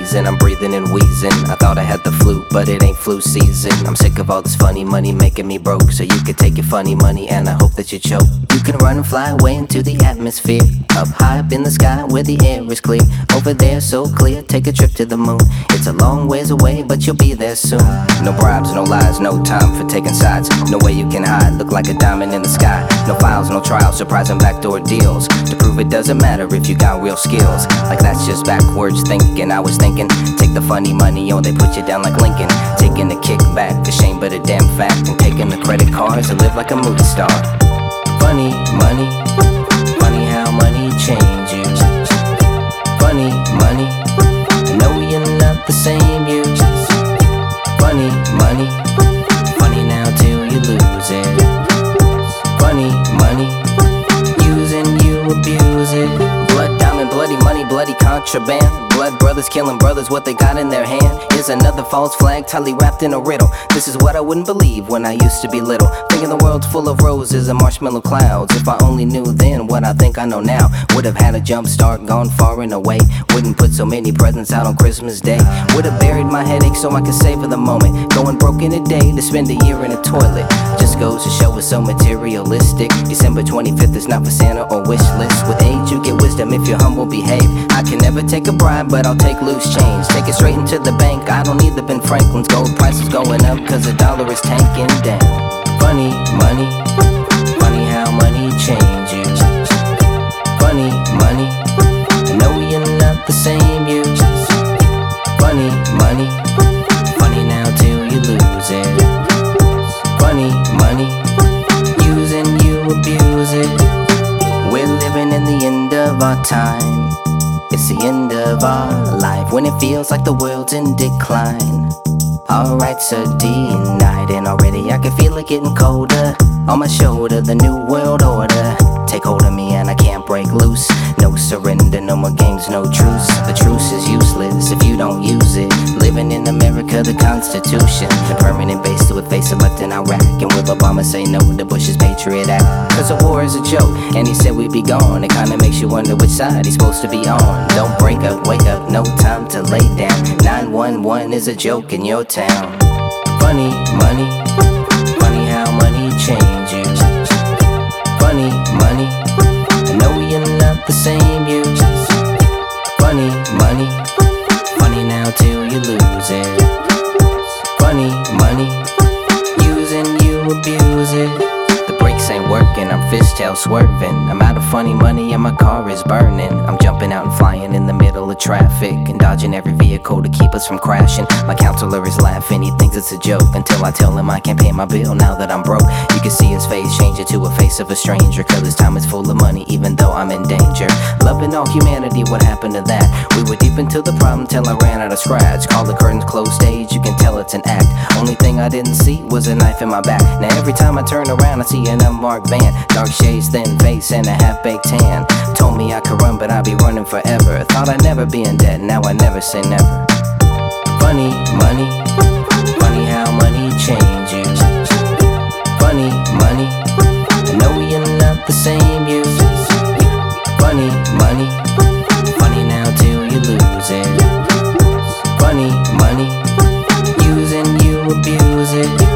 reason I'm breathing and wheezing. I thought I had the flu, but it ain't flu season. I'm sick of all this funny money making me broke. So you can take your funny money and I hope that you choke. You can run and fly away into the atmosphere, up high up in the sky where the air is clear. Over there so clear, take a trip to the moon. It's a long ways away, but you'll be there soon. No bribes, no lies, no time for taking sides. No way you can hide, look like a diamond in the sky. No files, no trials, surprising backdoor deals to prove it doesn't matter if you got real skills. Like that's just backwards thinking. I was thinking, take the funny money, or they put you down like Lincoln. Taking the kickback, the shame but a damn fact. And taking the credit cards to live like a movie star. Funny money, funny how money change you. Funny money, no you're not the same you. Funny money, funny now till you lose it. Funny money, using you abuse it. Blood diamond, bloody money, bloody contraband. Blood brothers killing brothers, what they got in their hand is another false flag tightly wrapped in a riddle. This is what I wouldn't believe when I used to be little, thinking the world's full of roses and marshmallow clouds. If I only knew then what I think I know now, would have had a jump start, gone far and away. Wouldn't put so many presents out on Christmas Day. Would have buried my headache so I could savor the moment. Going broke in a day to spend a year in a toilet. Just goes to show it's so materialistic. December 25th is not for Santa or wish list. With age you get wisdom if you're humble, behave. I can never take a bribe, but I'll take loose change. Take it straight into the bank, I don't need the Ben Franklin's. Gold prices going up cause the dollar is tanking down. Funny money, funny how money change you. Funny money, no you're not the same you. Funny money, funny now till you lose it. Funny money, using you abuse it. We're living in the end of our time. It's the end of our life when it feels like the world's in decline. Our rights are denied and already I can feel it getting colder. On my shoulder, the new world order take hold of me and I can't break loose. No surrender, no more games, no truce. The truce is useless if you don't use it. Living in America, the Constitution, the permanent base to a face elect in Iraq. And will Obama say no to Bush's Patriot Act? Cause the war is a joke and he said we'd be gone. It kinda makes you wonder which side he's supposed to be on. Don't break up, wake up, no time to lay down. 911 is a joke in your town. Funny money, funny how money change you. Funny money, no you're not the same you. Funny money, funny now till you lose it. Funny money, using you abuse it. The brakes ain't working, I'm fishtail swerving. I'm out of funny money and my car is burning. I'm jumping out and flying in the middle of traffic and dodging every vehicle to keep us from crashing. My counselor is laughing, he thinks it's a joke, until I tell him I can't pay my bill now that I'm broke. You can see his face changing to a face of a stranger, cause his time is full of money even though I'm in danger. Loving all humanity, what happened to that? We were deep into the problem till I ran out of scratch. Call the curtains closed stage, you can tell it's an act. Only thing I didn't see was a knife in my back. Now every time I turn around I see an unmarked van. Dark shades, thin face, and a half-baked tan. Told me I could run, but I'd be running forever. Thought I'd never be in debt, now I never say never. Funny money, funny how money change you. Funny money, no you're not the same you. Funny money, funny now till you lose it. Funny money, using you abuse it.